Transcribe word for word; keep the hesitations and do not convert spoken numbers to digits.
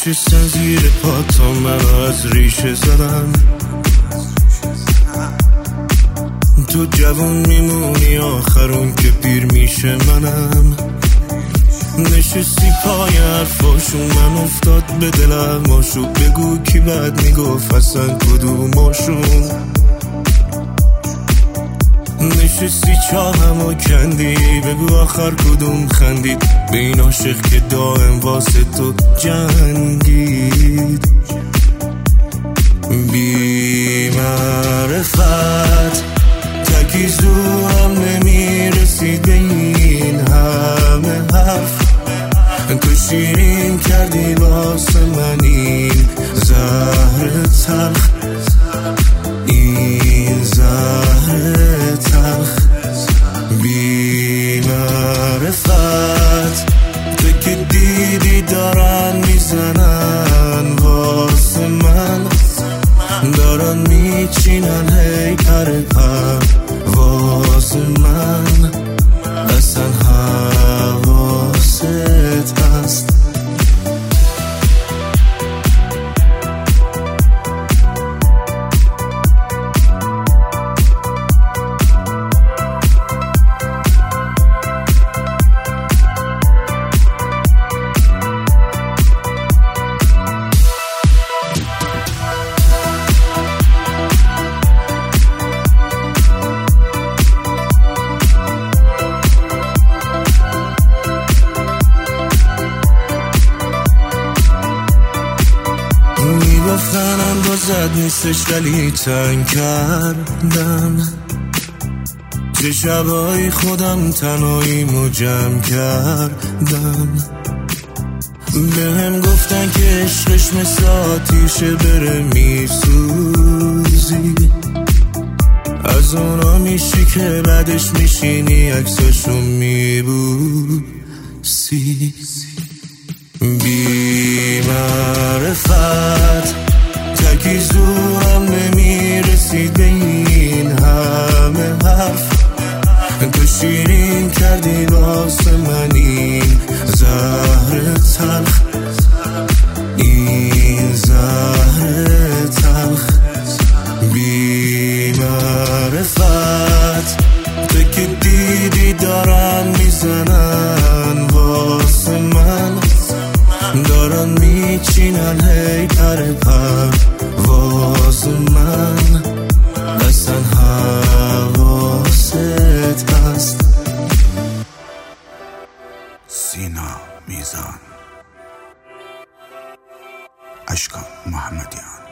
نشستن زیر پا تا من از ریشه زدن. تو جوون میمونی آخرون که پیر میشه منم. نشستی پای حرفاشون من افتاد به دلم آشو. بگو کی بد میگفت اصلا کدوماشون. نشستی چاهم و کندی بگو آخر کدوم خندید به این عاشق که دائم واسه تو جنگید. بی معرفت تکیزو هم نمیرسید به این همه حرف. تو شیرین کردی واسه من این زهر تلخ، این زهر تلخ. بی معرفت تو که دیدی دارن میزنن واسه من، دارن میچینن هی پر پر واسه من. اصلا حواست هست گفتن اندازت نیستش ولی تنگ کردن. چه شبایی خودم تنهاییمو جمع کردن. به هم گفتن که عشقش مثل آتیشه بره میسوزی. از اونا میشی که بعدش میشینی عکساشو میبوسی. بی معرفت تکیزو هم نمیرسید به این همه حرف. تو شیرین کردی واسه من این زهر تلخ، این زهر تلخ. بی معرفت تو که دیدی دارن میزنن واسه من، دارن میچینن هی پر پر واسه من. اصلا حواست هست. سینا میزان، اشکان محمدیان.